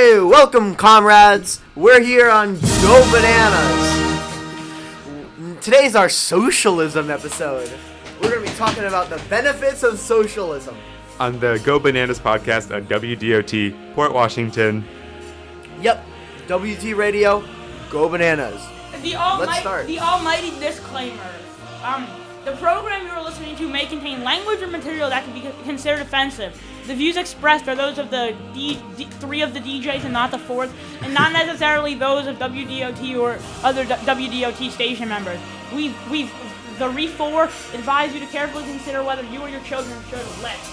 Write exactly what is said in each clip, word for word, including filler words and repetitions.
Hey, welcome, comrades. We're here on Go Bananas. Today's our socialism episode. We're going to be talking about the benefits of socialism. On the Go Bananas podcast on W D O T, Port Washington. Yep, W T Radio, Go Bananas. The almighty, Let's start. The almighty disclaimer. Um, the program you are listening to may contain language or material that can be considered offensive. The views expressed are those of the D, D, three of the D Js and not the fourth, and not necessarily those of W D O T or other D- W D O T station members. We, we, the R E four advise you to carefully consider whether you or your children should listen.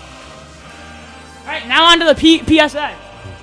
All right, now on to the P- P S A.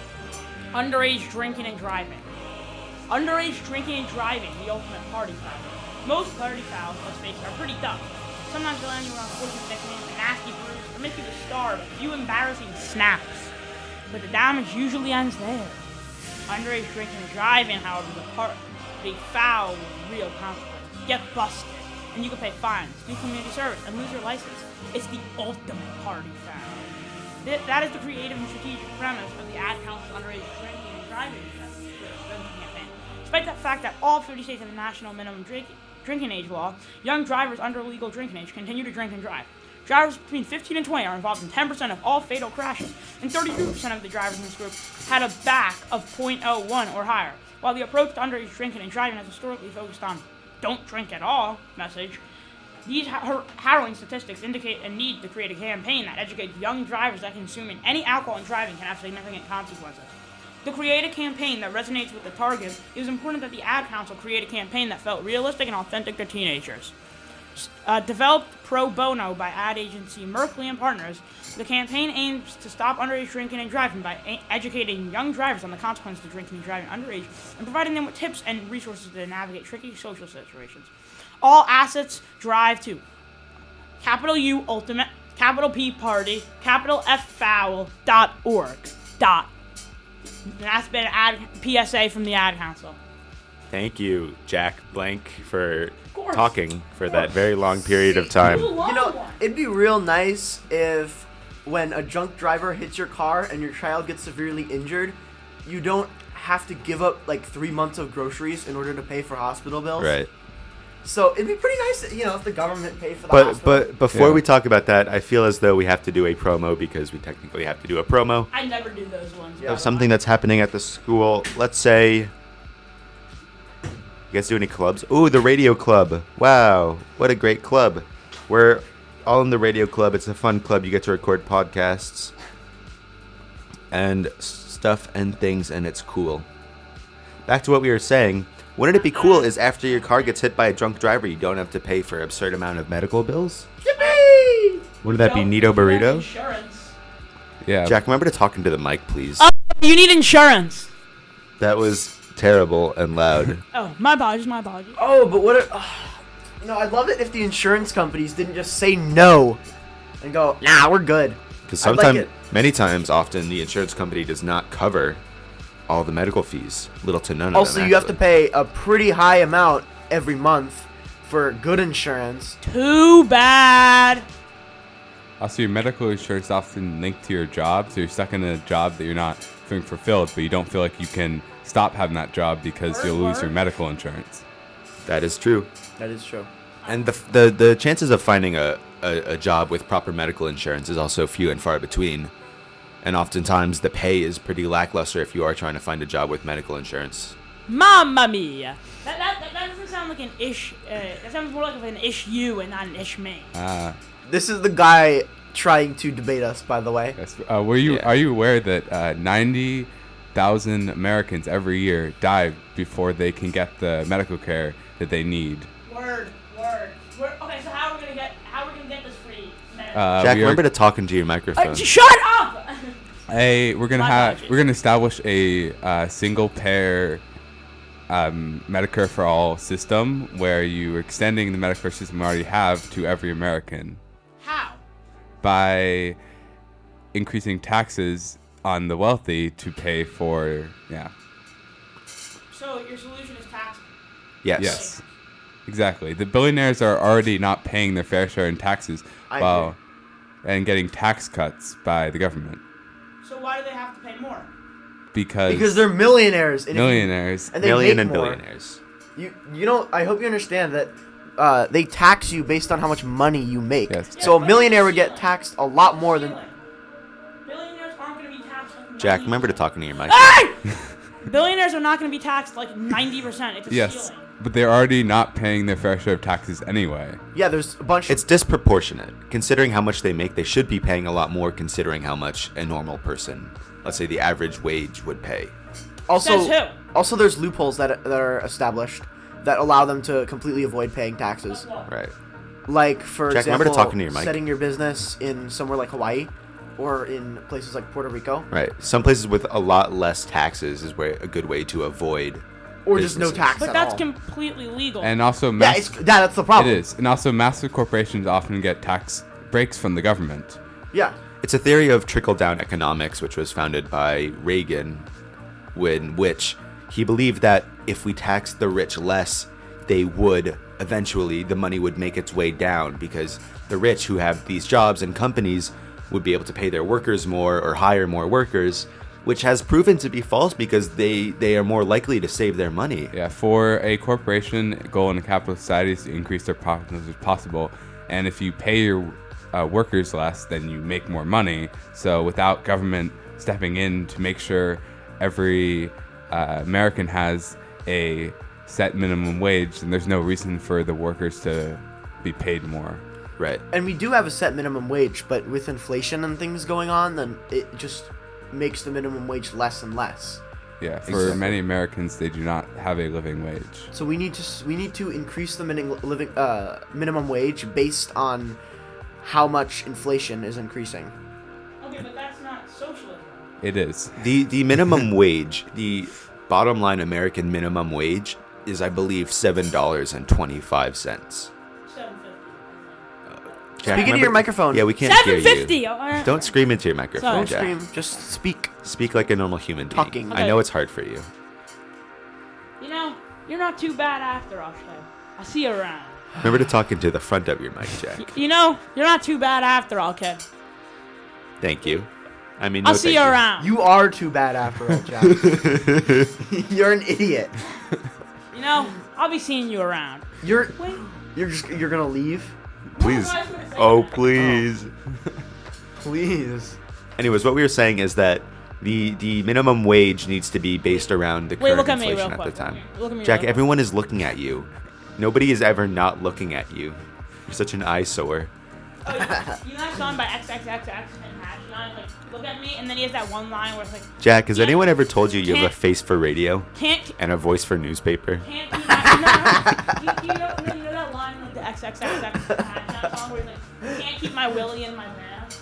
Underage drinking and driving. Underage drinking and driving, the ultimate party foul. Most party fouls, let's face it, are pretty dumb. Sometimes they'll land you on unfortunate nicknames, a nasty bruise, or make you the star of a few embarrassing snaps. But the damage usually ends there. Underage drinking and driving, however, is a part of a foul with real consequences. You get busted, and you can pay fines, do community service, and lose your license. It's the ultimate party foul. Th- that is the creative and strategic premise of the Ad Council's underage drinking and driving campaign. Despite the fact that all fifty states have a national minimum drink- drinking age law, young drivers under legal drinking age continue to drink and drive. Drivers between fifteen and twenty are involved in ten percent of all fatal crashes, and thirty-two percent of the drivers in this group had a B A C of point oh one or higher. While the approach to underage drinking and driving has historically focused on "don't drink at all" message, these har- harrowing statistics indicate a need to create a campaign that educates young drivers that consuming any alcohol in driving can have significant consequences. To create a campaign that resonates with the target, it was important that the Ad Council create a campaign that felt realistic and authentic to teenagers. Uh, developed pro bono by ad agency Merkley and Partners, the campaign aims to stop underage drinking and driving by a- educating young drivers on the consequences of drinking and driving underage and providing them with tips and resources to navigate tricky social situations. All assets drive to capital U Ultimate, capital P Party, capital F Foul dot org. Dot. And that's been an ad P S A from the Ad Council. Thank you, Jack Blank, for course. talking for that very long period of time. You know, it'd be real nice if when a drunk driver hits your car and your child gets severely injured, you don't have to give up like three months of groceries in order to pay for hospital bills. Right. So it'd be pretty nice, you know, if the government paid for the But hospital. but before Yeah. we talk about that, I feel as though we have to do a promo because we technically have to do a promo I never do those ones. Yeah. of something that's happening at the school. Let's say, you guys do any clubs? Ooh, the radio club. Wow, what a great club. We're all in the radio club. It's a fun club. You get to record podcasts and stuff and things, and it's cool. Back to what we were saying. Wouldn't it be cool is after your car gets hit by a drunk driver, you don't have to pay for an absurd amount of medical bills? Yippee! Wouldn't that be Don't- Neato don't have Burrito? Insurance. Yeah. Jack, remember to talk into the mic, please. Oh, you need insurance. That was terrible and loud. Oh, my apologies, my apologies. Oh, but what? A, uh, you know, I'd love it if the insurance companies didn't just say no and go, "Nah, we're good." Because I'd like sometimes, it. many times, often, the insurance company does not cover all the medical fees. Little to none of Also, them. you have to actually. pay a pretty high amount every month for good insurance. Too bad. Also, your medical insurance is often linked to your job, so you're stuck in a job that you're not feeling fulfilled, but you don't feel like you can stop having that job because Word, you'll lose your word. medical insurance. That is true. That is true. And the, the, the chances of finding a, a, a job with proper medical insurance is also few and far between. And oftentimes, the pay is pretty lackluster if you are trying to find a job with medical insurance. Mamma mia. That, that, that, that doesn't sound like an ish. Uh, that sounds more like an ish you and not an ish me. Ah, This is the guy trying to debate us, by the way. yes. Uh, were you Yeah. are you aware that uh, ninety thousand Americans every year die before they can get the medical care that they need? Word, word. Word. Okay, so how are we gonna get how are we gonna get this free? medicine? Uh, Jack, we are- remember to talk into your microphone. Uh, shut up! A we're gonna My have apologies. we're gonna establish a uh, single payer um, Medicare for all system where you are extending the Medicare system we already have to every American How? by increasing taxes on the wealthy to pay for yeah So your solution is tax. yes. yes exactly the billionaires are already not paying their fair share in taxes I while and getting tax cuts by the government. So why do they have to pay more? because Because they're millionaires. And if you- millionaires. and they Million make and more. billionaires. You you know, I hope you understand that uh, they tax you based on how much money you make. Yes. So a Yeah, millionaire but would get it's taxed a lot more than. Billionaires aren't going to be taxed like Jack, ninety remember to talk into your mic. Hey! Billionaires are not going to be taxed like ninety percent. It's a Yes, ceiling. but they're already not paying their fair share of taxes anyway. Yeah, there's a bunch. It's disproportionate. Considering how much they make, they should be paying a lot more considering how much a normal person, let's say the average wage, would pay. also Says who? also there's loopholes that that are established that allow them to completely avoid paying taxes. Right. Like for Jack, remember example, to talk into your mic. setting your business in somewhere like Hawaii, or in places like Puerto Rico, Right. Some places with a lot less taxes is where a good way to avoid. or just no businesses. tax But at that's all. completely legal. And also, yeah, mass- it's, that, that's the problem. it is. And also, massive corporations often get tax breaks from the government. Yeah. It's a theory of trickle-down economics, which was founded by Reagan, when which he believed that if we taxed the rich less, they would eventually the money would make its way down because the rich who have these jobs and companies would be able to pay their workers more or hire more workers, which has proven to be false because they they are more likely to save their money. Yeah, for a corporation, goal in a capitalist society is to increase their profits as much as possible. And if you pay your uh, workers less, then you make more money. So without government stepping in to make sure every uh, American has a set minimum wage, then there's no reason for the workers to be paid more. Right. And we do have a set minimum wage, but with inflation and things going on, then it just makes the minimum wage less and less. Yeah, for Exactly. many Americans, they do not have a living wage. So we need to s- we need to increase the minim- living uh, minimum wage based on how much inflation is increasing. okay, but that's not socialism. It is. The the minimum wage, the bottom line American minimum wage is I believe seven dollars and twenty five cents. seven fifty. Speak into your microphone. Yeah, we can't hear Seven you. fifty. uh, Don't scream into your microphone, Sorry. Don't Jack. scream. Just speak. Speak like a normal human being. Talking. I Okay. know it's hard for you. You know, you're not too bad after all, Shay. I see you around. Remember to talk into the front of your mic, Jack. You know, you're not too bad after all, kid. Thank you. I mean, no I'll see you thank around. You are too bad after all, Jack. You're an idiot. You know, I'll be seeing you around. You're Wait. you're just you're gonna leave. Please. No, I was gonna say Oh, that. please. Please. Anyways, what we were saying is that the the minimum wage needs to be based around the Wait, current look at me inflation real at the quick. time. Look at me Jack, real quick. everyone is looking at you. Nobody is ever not looking at you. You're such an eyesore. Oh, you, you know that song by X X X X and Hashtag? Like, look at me, and then he has that one line where it's like, Jack, has Can't- anyone ever told you you have a can't- face for radio can't, and a voice for newspaper? can't keep my, you know, you, you, know, you know that line with the X X X X Hashtag song where he's like, can't keep my willy in my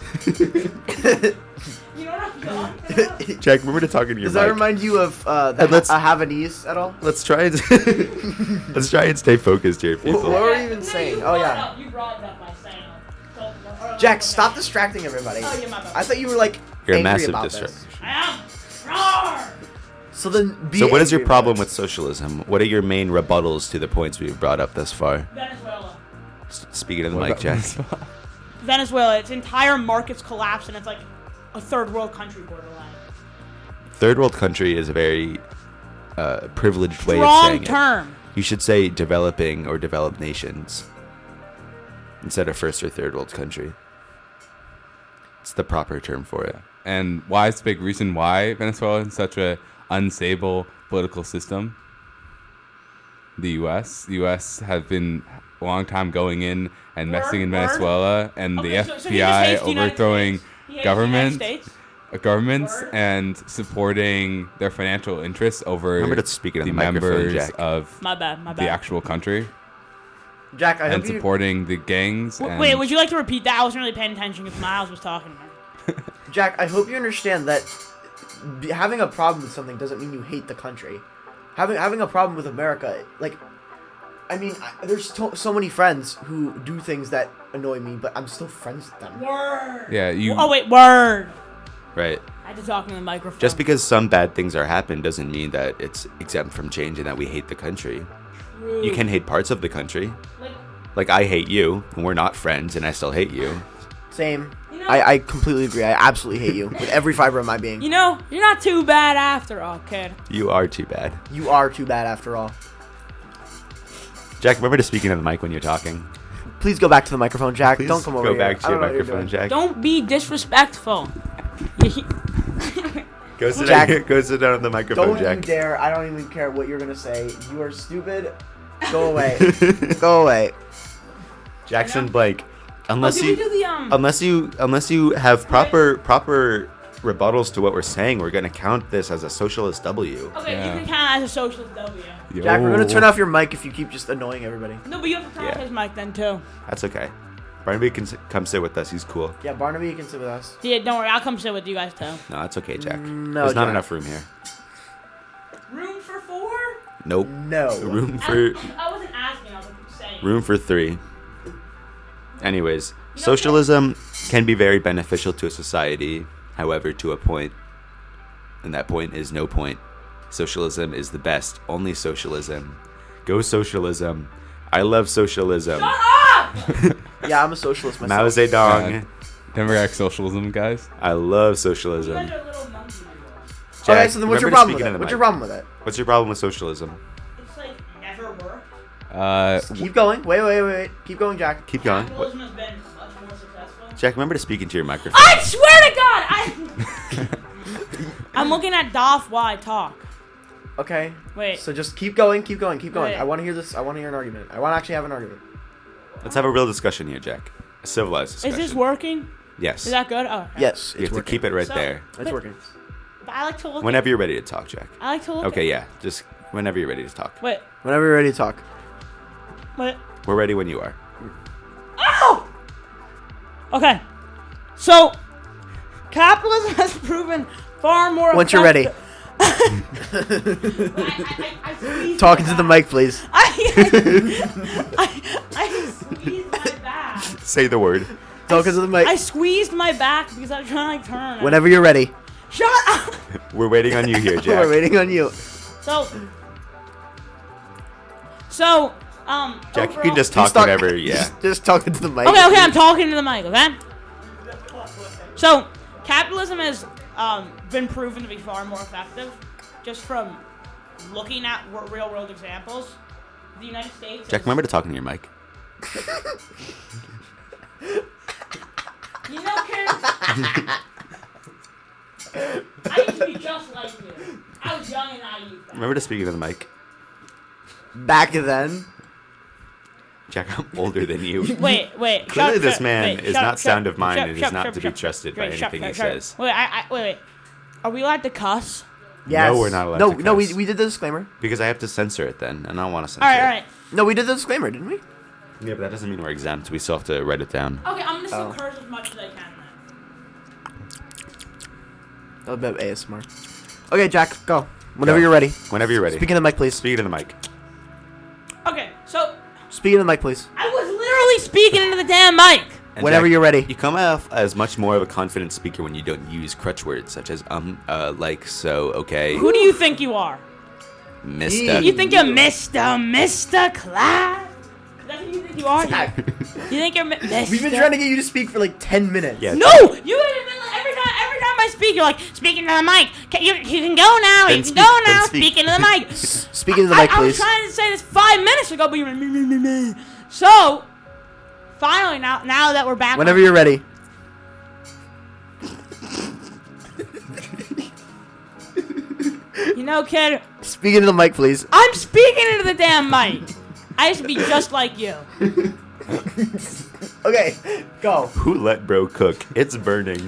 mouth? You know what I'm talking about? Jack, remember to talk into your Does that mic. remind you of uh, the And let's- ha- a Havanese at all? Let's try and let's try and stay focused here, people. What were we Yeah, even no, saying? You Oh, brought yeah. it up. You brought it up by saying it. So, or- or- Jack, or- stop distracting everybody. Oh, yeah, my bad. I thought you were like You're a angry massive about distraction. this. I am. Roar! So then, be So, what is your angry problem about with socialism? What are your main rebuttals to the points we've brought up thus far? Venezuela. S- Speaking of the What mic, about Jack. Venezuela? Venezuela, its entire market's collapsed, and it's like a third world country borderline. Third world country is a very uh, privileged way of Wrong saying it. term. You should say developing or developed nations instead of first or third world country. It's the proper term for it. And why is the big reason why Venezuela is such a unstable political system? The U S The U S have been a long time going in and messing in Word, word. Venezuela, and the Okay, so- so he just F B I hates the United overthrowing States. He hates the government, United States. uh, governments Word. and supporting their financial interests over Remember to speak into the the microphone, members Jack. of My bad, my the bad. actual country, Jack, I and hope you, supporting the gangs. W- and Wait, would you like to repeat that? I wasn't really paying attention because Miles was talking. Jack, I hope you understand that b- having a problem with something doesn't mean you hate the country. Having having a problem with America, like, I mean, I, there's to, so many friends who do things that annoy me, but I'm still friends with them. Word. Yeah, you. Oh wait, word. Right. I had to talk in the microphone. Just because some bad things are happen doesn't mean that it's exempt from change and that we hate the country. Rude. You can hate parts of the country. Like, Like I hate you, and we're not friends, and I still hate you. Same. You know, I, I completely agree. I absolutely hate you with every fiber of my being. you know, you're not too bad after all, kid. You are too bad. You are too bad after all. Jack, remember to speak into the mic when you're talking. Please go back to the microphone, Jack. Please Don't come over go here. back to I your don't know what you're microphone, doing. Jack. Don't be disrespectful. Go sit Jack. down. Go sit down on the microphone, Don't Jack. you dare. I don't even care what you're going to say. You are stupid. Go away. Go away. Jackson Yeah. Blake. Unless oh, did you, we do the um? unless you, unless you have proper, proper rebuttals to what we're saying, we're gonna count this as a socialist W. okay, Yeah. you can count it as a socialist W. Jack, we're going to Yo. turn off your mic if you keep just annoying everybody. No, but you have to turn off Yeah. his mic then too. That's okay. Barnaby can s- come sit with us. He's cool. Yeah, Barnaby, you can sit with us. Yeah, don't worry, I'll come sit with you guys too. No, that's okay, Jack. No, There's not Jack. enough room here. Room for four? Nope. No. Room I, for I wasn't asking, I was saying. room for three. Anyways, socialism can be very beneficial to a society, however, to a point. And that point is no point. Socialism is the best. Only socialism. Go socialism. I love socialism. Shut up! Yeah, I'm a socialist myself. Mao Zedong. Uh, Democratic socialism, guys. I love You socialism. guys are little monkeys. Jack, Okay, so then what's your remember to problem speak with into it? the What's mic. your problem with it? What's your problem with socialism? It's like never worked. Uh, Keep going. Wait, wait, wait, wait. Keep going, Jack. Keep going. What- Capitalism has been much more successful. Jack, remember to speak into your microphone. I swear to God, I. I'm looking at Doff while I talk. Okay. Wait. So just keep going, keep going, keep going. Wait. I want to hear this. I want to hear an argument. I want to actually have an argument. Let's have a real discussion here, Jack. A civilized Is discussion. this working? Yes. Is that good? Oh. okay. Yes, You it's have to working. keep it right So- there. It's But- working. But I like to look. Whenever you're ready to talk, Jack. At, I like to look. Okay, At, yeah. Just whenever you're ready to talk. Wait. Whenever you're ready to talk. Wait. We're ready when you are. Ow! Okay. So, capitalism has proven far more. Once you're ready. effective- I, I, I, I squeezed Talking my to the back. mic, please. I, I, I, I squeezed my back. Say the word. Talking to the mic. I squeezed my back because I was trying to like, turn. it. Whenever you're ready. Shut up. We're waiting on you here, We're Jack. waiting on you. So. So. Um. Jack, you overall- can just Please talk talk- whenever, yeah. Just, just talking to the mic. Okay, okay, I'm talking to the mic, okay? So, capitalism has um, been proven to be far more effective just from looking at w- real world examples. The United States. Jack, is- remember to talk into your mic. You know, kid? I used to be just like you. I was young and naive. then. Remember to speak into the mic. Back then. Jack, I'm older than you. Wait, wait. Clearly shut- this shut- man wait, is shut- not shut- sound of mind shut- and is shut- not shut- to be shut- trusted shut- by shut- anything he shut- says. Wait, I, I, wait, wait. Are we allowed to cuss? Yes. No, we're not allowed No, to no, we, cuss. we did the disclaimer. Because I have to censor it then, and I don't want to censor All right, it. all right. No, we did the disclaimer, didn't we? Yeah, but that doesn't mean we're exempt. We still have to write it down. Okay, I'm gonna still Oh. curse as much as I can then. A bit A S M R. Okay, Jack, go. Whenever Go. you're ready. Whenever you're ready. Speak in the mic, please. Speak into the mic. Okay, so Speak in the mic, please. I was literally speaking into the damn mic. And Whenever Jack, you're ready. You come off as much more of a confident speaker when you don't use crutch words such as um, uh, like, so, okay, Who do you think you are? mister. You think you're Mister Mister Class? That's what you think you are? Jack. You think you're Mi- Mister We've been trying to get you to speak for like ten minutes. Yeah. No! You haven't been like, every time every time I speak, you're like, speaking to the mic. Can, you, you can go now, Then you can speak, go then now, speak. speaking to the mic. Speak into the I, mic, I was please. trying to say this five minutes ago, but you were me, me, me, me. So, finally, now now that we're back. Whenever on- you're ready. You know, kid, Speak into the mic, please. I'm speaking into the damn mic. I used to be just like you. Okay, go. Who let bro cook? It's burning.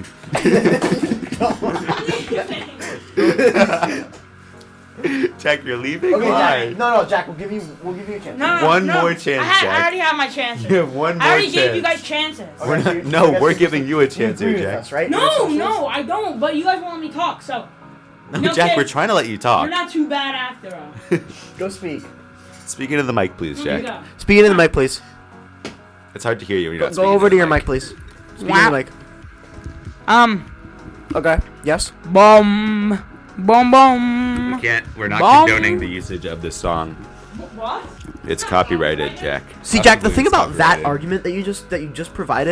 Jack, you're leaving? Okay, Why? Jack. No, no, Jack. We'll give you. We'll give you a chance. No, no, One no. more chance, I, had, Jack. I already have my chances. You have one I more already gave you chance. guys chances. Okay, We're so not- you- no, you guys- we're giving you a you chance agree here, with Jack. us, right? You're a No, socialist? no, I don't. But you guys won't let me talk, so No, No, Jack, kid. we're trying to let you talk. you're not too bad after all. Go speak. Speak into the mic, please, Here we Jack. go. Speak into the mic, please. It's hard to hear you when you're Go, not go speaking over into to your the mic, please. Speak Wow. into the mic. Um, Okay. Yes. boom, boom, boom. We can't. We're not Bum. condoning the usage of this song. What? It's copyrighted, Jack. See, Jack. The Absolutely thing it's about that copyrighted. argument that you just that you just provided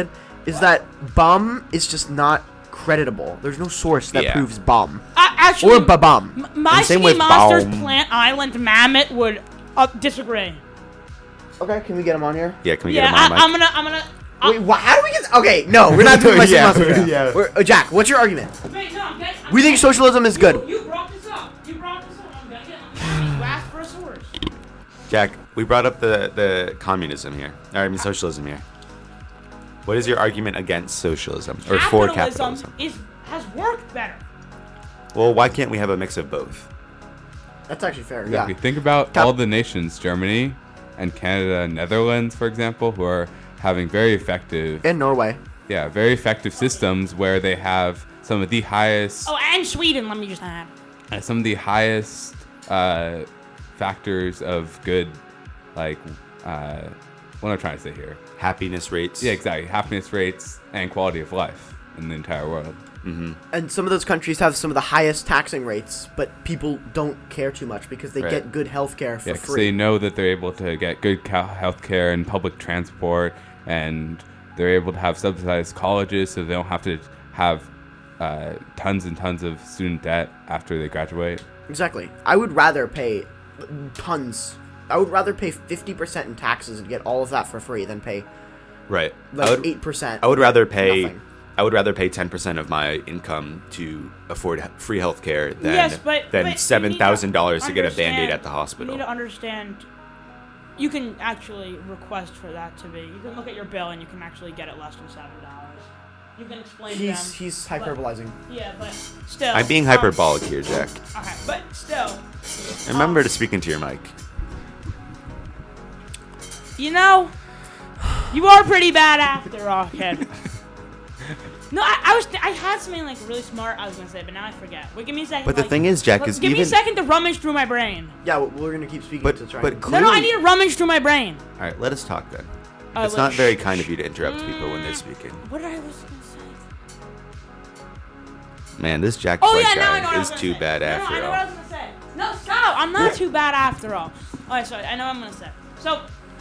is that bum is just not creditable. There's no source that Yeah. proves bum. Uh, actually, Or ba-bum. m- my And same Ski with Monsters Baum. Plant Island Mammoth would uh, disagree. Okay, can we get him on here? Yeah, can we Yeah, get him on I, mic? I'm gonna, I'm gonna. uh, Wait, wha- how do we get... Okay, no, we're not doing my Yeah, yeah, yeah. We're, uh, Jack, what's your argument? Wait, no, I'm getting, I'm We think getting- socialism is good. You, you brought this up. You brought this up. I'm gonna get. I'm gonna you asked for a source. Jack, we brought up the, the communism here. Or, I mean, socialism here. What is your argument against socialism? Or for capitalism? is has worked better. Well, why can't we have a mix of both? That's actually fair, Exactly. yeah. Think about Cap- all the nations, Germany and Canada and Netherlands, for example, who are having very effective, In Norway. yeah, very effective systems where they have some of the highest, Oh, and Sweden. Let me just add. uh, some of the highest uh, factors of good, like, uh, what am I trying to say here? Happiness rates. Yeah, exactly. Happiness rates and quality of life in the entire world. And some of those countries have some of the highest taxing rates, but people don't care too much because they Right. get good health care for Yeah, 'cause free. they know that they're able to get good health care and public transport, and they're able to have subsidized colleges, so they don't have to have uh, tons and tons of student debt after they graduate. Exactly. I would rather pay tons. I would rather pay fifty percent in taxes and get all of that for free than pay Right. I like would, eight percent. I would rather pay... Nothing. I would rather pay ten percent of my income to afford h- free health care than, yes, but than but you seven thousand dollars need to get a understand- Band-Aid at the You hospital. need to understand. You can actually request for that to be. You can look at your bill and you can actually get it less than seven dollars. You can explain to them. He's he's hyperbolizing. But, yeah, but still. I'm being um, hyperbolic here, Jack. Okay, but still. Remember um, to speak into your mic. You know, you are pretty bad after all, kid. No, I, I was. I had something like really smart I was gonna say, but now I forget. Wait, give me a second. But the like- thing is, Jack, look, is give me a even... second to rummage through my brain. Yeah, well, we're gonna keep speaking But, to try. but and- No, clearly... no, I need to rummage through my brain. All right, let us talk then. Uh, It's like, not very shh, kind of shh. you to interrupt people when they're speaking. What did I was gonna say? Man, this Jack Oh White yeah, now I know what guy I is was too gonna say. bad no, after no, I know all. what I was gonna say. No, stop! I'm not too bad after all. Alright, so I know what I'm gonna say. So,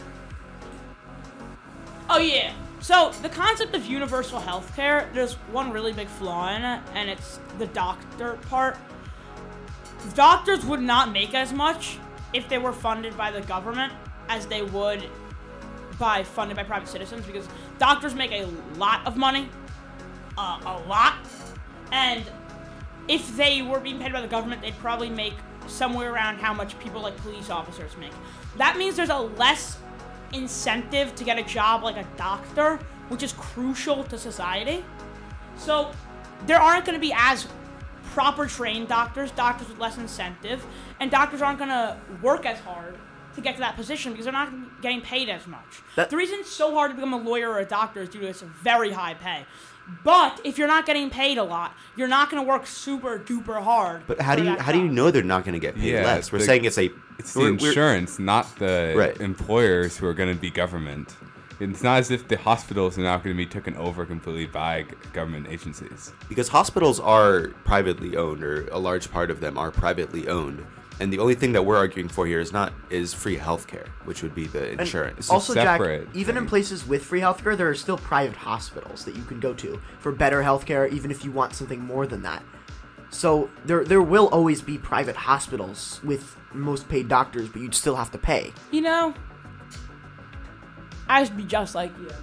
oh yeah. So the concept of universal healthcare, there's one really big flaw in it, and it's the doctor part. Doctors would not make as much if they were funded by the government as they would by funded by private citizens, because doctors make a lot of money, uh, a lot, and if they were being paid by the government, they'd probably make somewhere around how much people like police officers make. That means there's a less incentive to get a job like a doctor, which is crucial to society. So there aren't going to be as proper trained doctors, doctors with less incentive, and doctors aren't going to work as hard to get to that position because they're not getting paid as much. That- the reason it's so hard to become a lawyer or a doctor is due to this very high pay. But if you're not getting paid a lot, you're not going to work super duper hard. But how for do you that how do you job. know they're not going to get paid Yeah, less? We're the- saying it's a It's the we're- we're- insurance, not the Right. employers who are going to be government. It's not as if the hospitals are now going to be taken over completely by g- government agencies. because hospitals are privately owned, or a large part of them are privately owned, and the only thing that we're arguing for here is not is free healthcare, which would be the And insurance. Also, Jack, separate even in thing. places with free healthcare, there are still private hospitals that you can go to for better healthcare, even if you want something more than that. So there there will always be private hospitals with most paid doctors, but you'd still have to pay. You know, I used to be just like you.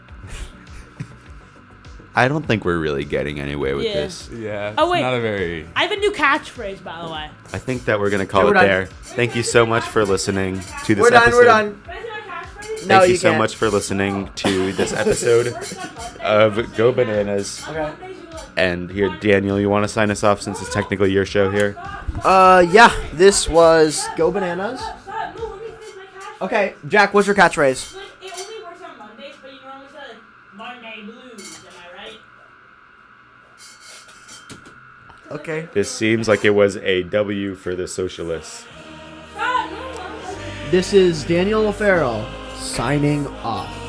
I don't think we're really getting anywhere with Yeah. this. Yeah, it's Oh, wait. not a very... I have a new catchphrase, by the way. I think that we're gonna call Yeah, it we're done. there. Thank you so much for listening to this We're done. episode. We're done. Can I say my catchphrase? Thank No, you, you so can't. much for listening to this episode of Go Bananas. And here, Daniel, you want to sign us off since it's technically your show here? Uh, yeah, this was Go Bananas. Okay, Jack, what's your catchphrase? Like, it only works on Mondays, but you normally say like Monday blues, am I right? Okay. This seems like it was a W for the socialists. Ah, no, no, no. This is Daniel O'Farrell signing off.